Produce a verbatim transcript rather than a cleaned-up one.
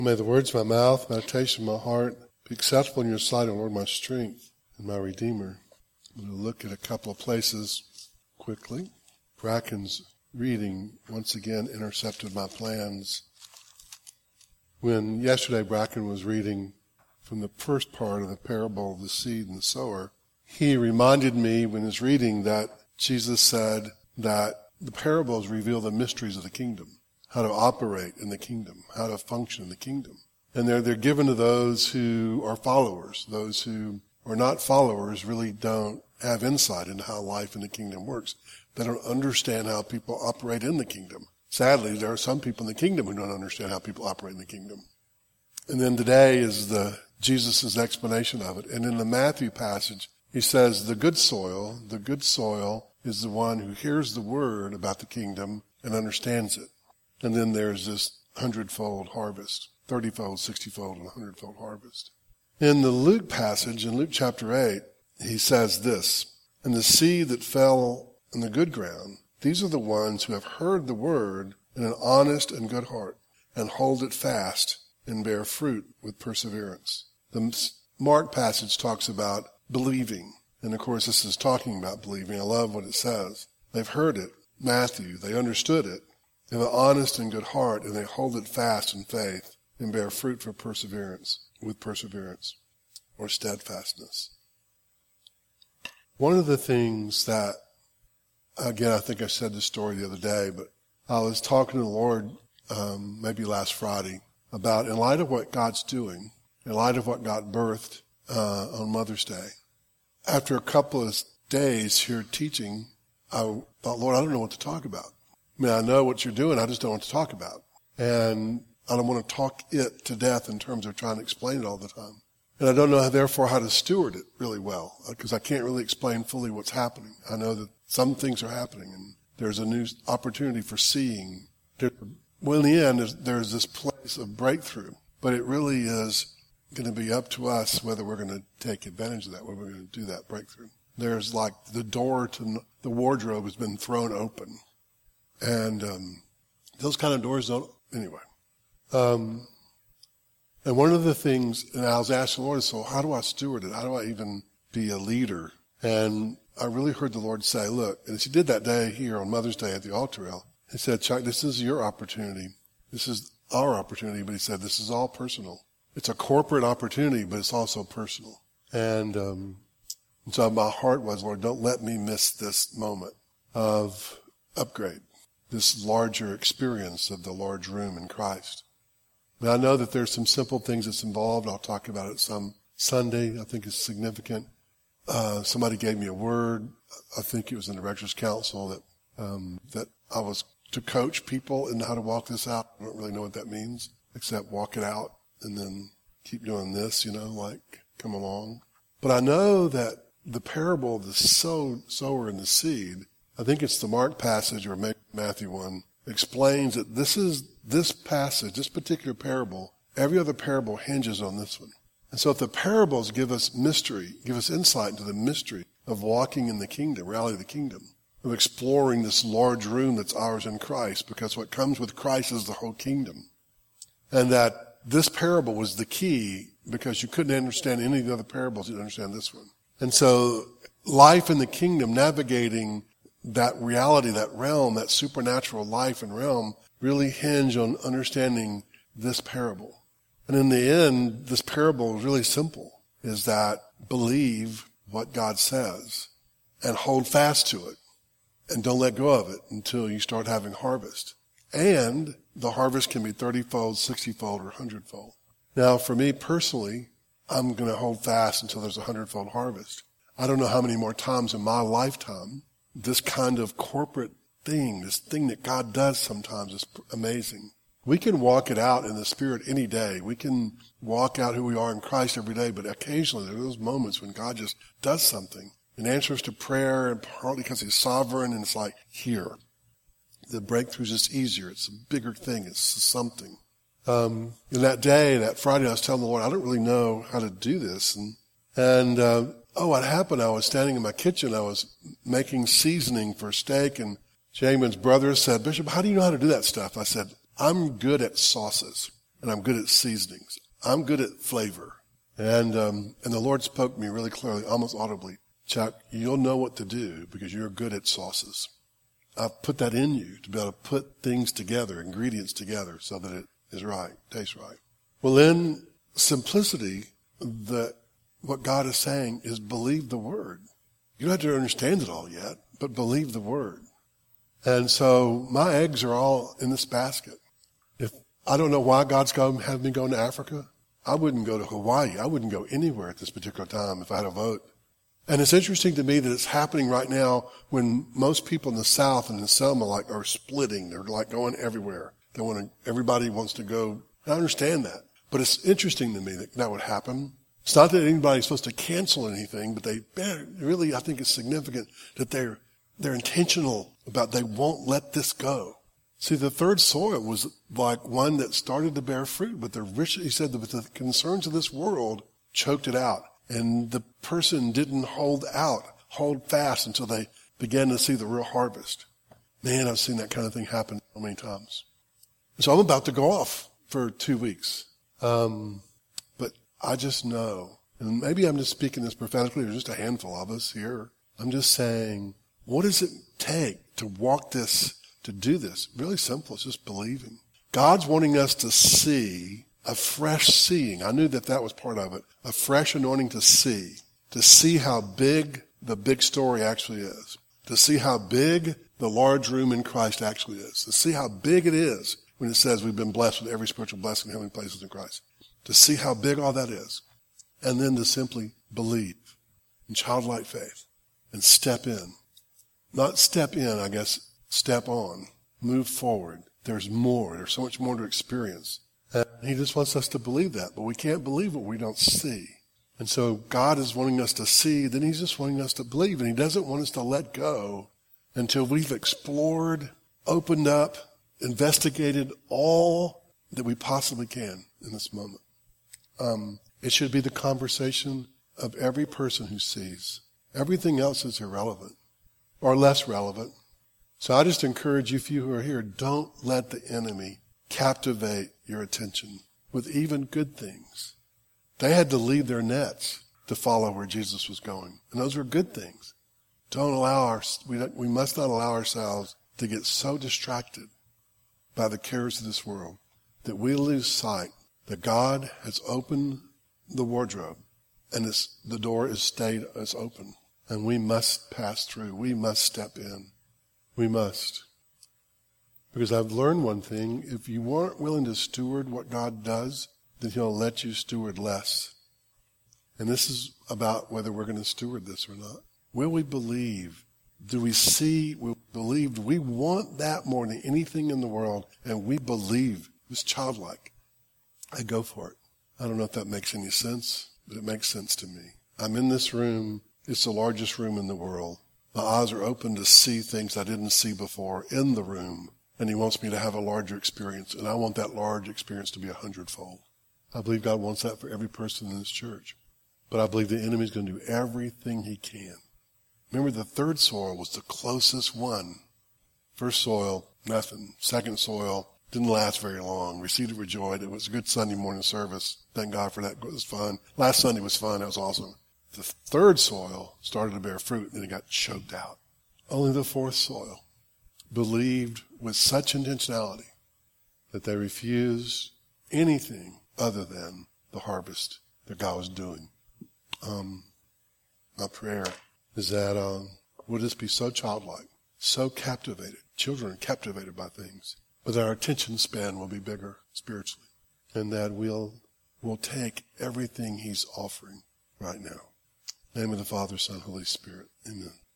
May the words of my mouth, meditation of my heart be acceptable in your sight, O Lord, my strength and my Redeemer. I'm going to look at a couple of places quickly. Bracken's reading once again intercepted my plans. When yesterday Bracken was reading from the first part of the parable of the seed and the sower, he reminded me when he was reading that Jesus said that the parables reveal the mysteries of the kingdom, how to operate in the kingdom, how to function in the kingdom. And they're, they're given to those who are followers. Those who are not followers really don't have insight into how life in the kingdom works. They don't understand how people operate in the kingdom. Sadly, there are some people in the kingdom who don't understand how people operate in the kingdom. And then today is the Jesus' explanation of it. And in the Matthew passage, he says the good soil, the good soil is the one who hears the word about the kingdom and understands it. And then there's this hundredfold harvest, thirtyfold, sixtyfold, and hundredfold harvest. In the Luke passage, in Luke chapter eight, he says this, and the seed that fell in the good ground, these are the ones who have heard the word in an honest and good heart, and hold it fast and bear fruit with perseverance. The Mark passage talks about believing, and of course this is talking about believing. I love what it says. They've heard it, Matthew, they understood it. They have an honest and good heart, and they hold it fast in faith and bear fruit for perseverance, with perseverance or steadfastness. One of the things that, again, I think I said this story the other day, but I was talking to the Lord um, maybe last Friday about, in light of what God's doing, in light of what God birthed uh, on Mother's Day, after a couple of days here teaching, I thought, Lord, I don't know what to talk about. I mean, I know what you're doing, I just don't want to talk about. And I don't want to talk it to death in terms of trying to explain it all the time. And I don't know, therefore, how to steward it really well, because I can't really explain fully what's happening. I know that some things are happening, and there's a new opportunity for seeing. Well, in the end, there's, there's this place of breakthrough, but it really is going to be up to us whether we're going to take advantage of that, whether we're going to do that breakthrough. There's like the door to the wardrobe has been thrown open. And um, those kind of doors don't, anyway. Um, and one of the things, and I was asking the Lord, so how do I steward it? How do I even be a leader? And I really heard the Lord say, look, and as he did that day here on Mother's Day at the altar rail, he said, Chuck, this is your opportunity. This is our opportunity, but he said, this is all personal. It's a corporate opportunity, but it's also personal. And, um, and so my heart was, Lord, don't let me miss this moment of upgrade, this larger experience of the large room in Christ. And I know that there's some simple things that's involved. I'll talk about it some Sunday. I think it's significant. Uh, somebody gave me a word. I think it was in the Rector's Council that um, that I was to coach people in how to walk this out. I don't really know what that means, except walk it out and then keep doing this, you know, like come along. But I know that the parable of the sow, sower and the seed, I think it's the Mark passage or maybe Matthew one, explains that this is this passage, this particular parable, every other parable hinges on this one. And so if the parables give us mystery, give us insight into the mystery of walking in the kingdom, reality of the kingdom, of exploring this large room that's ours in Christ, because what comes with Christ is the whole kingdom. And that this parable was the key, because you couldn't understand any of the other parables, you didn't understand this one. And so life in the kingdom, navigating that reality, that realm, that supernatural life and realm, really hinge on understanding this parable. And in the end, this parable is really simple, is that believe what God says and hold fast to it and don't let go of it until you start having harvest. And the harvest can be thirtyfold, sixtyfold, or hundredfold. Now, for me personally, I'm going to hold fast until there's a hundredfold harvest. I don't know how many more times in my lifetime this kind of corporate thing, this thing that God does sometimes is amazing. We can walk it out in the Spirit any day. We can walk out who we are in Christ every day, but occasionally there are those moments when God just does something and answers to prayer, and partly because he's sovereign, and it's like, here. The breakthrough's just easier. It's a bigger thing. It's something. Um, in that day, that Friday, I was telling the Lord, I don't really know how to do this. And, and, uh, oh, what happened? I was standing in my kitchen. I was making seasoning for steak, and Jamin's brother said, Bishop, how do you know how to do that stuff? I said, I'm good at sauces. and I'm good at seasonings. I'm good at flavor. And um, and the Lord spoke to me really clearly, almost audibly. Chuck, you'll know what to do because you're good at sauces. I've put that in you to be able to put things together, ingredients together, so that it is right, tastes right. Well, in simplicity, the what God is saying is believe the word. You don't have to understand it all yet, but believe the word. And so my eggs are all in this basket. If I don't know why God's going to have me going to Africa, I wouldn't go to Hawaii. I wouldn't go anywhere at this particular time if I had a vote. And it's interesting to me that it's happening right now when most people in the South and in Selma like are splitting. They're like going everywhere. They want to, everybody wants to go. I understand that. But it's interesting to me that that would happen. It's not that anybody's supposed to cancel anything, but they really, I think it's significant that they're, they're intentional about they won't let this go. See, the third soil was like one that started to bear fruit, but the rich, he said that the concerns of this world choked it out. And the person didn't hold out, hold fast until they began to see the real harvest. Man, I've seen that kind of thing happen so many times. So I'm about to go off for two weeks. Um, but I just know, and maybe I'm just speaking this prophetically, there's just a handful of us here. I'm just saying, what does it take to walk this, to do this? Really simple. It's just believing. God's wanting us to see a fresh seeing. I knew that that was part of it. A fresh anointing to see. To see how big the big story actually is. To see how big the large room in Christ actually is. To see how big it is when it says we've been blessed with every spiritual blessing in heavenly places in Christ. To see how big all that is. And then to simply believe in childlike faith and step in. Not step in, I guess, step on. Move forward. There's more. There's so much more to experience. And he just wants us to believe that, but we can't believe what we don't see. And so God is wanting us to see, then he's just wanting us to believe, and he doesn't want us to let go until we've explored, opened up, investigated all that we possibly can in this moment. Um, it should be the conversation of every person who sees. Everything else is irrelevant or less relevant. So I just encourage you, if you who are here, don't let the enemy captivate your attention with even good things. They had to leave their nets to follow where Jesus was going. And those were good things. Don't allow our, we, we must not allow ourselves to get so distracted by the cares of this world that we lose sight that God has opened the wardrobe and it's, the door is stayed is open. And we must pass through. We must step in. We must. Because I've learned one thing, if you aren't willing to steward what God does, then he'll let you steward less. And this is about whether we're going to steward this or not. Will we believe? Do we see, we believe, we want that more than anything in the world, and we believe. It's childlike. I go for it. I don't know if that makes any sense, but it makes sense to me. I'm in this room. It's the largest room in the world. My eyes are open to see things I didn't see before in the room. And he wants me to have a larger experience. And I want that large experience to be a hundredfold. I believe God wants that for every person in this church. But I believe the enemy is going to do everything he can. Remember, the third soil was the closest one. First soil, nothing. Second soil, didn't last very long. Received it with joy. It was a good Sunday morning service. Thank God for that. It was fun. Last Sunday was fun. That was awesome. The third soil started to bear fruit, and it got choked out. Only the fourth soil believed with such intentionality that they refused anything other than the harvest that God was doing. Um, my prayer is that um, we'll just be so childlike, so captivated. Children are captivated by things, but our attention span will be bigger spiritually, and that we'll we'll take everything he's offering right now. In the name of the Father, Son, Holy Spirit. Amen.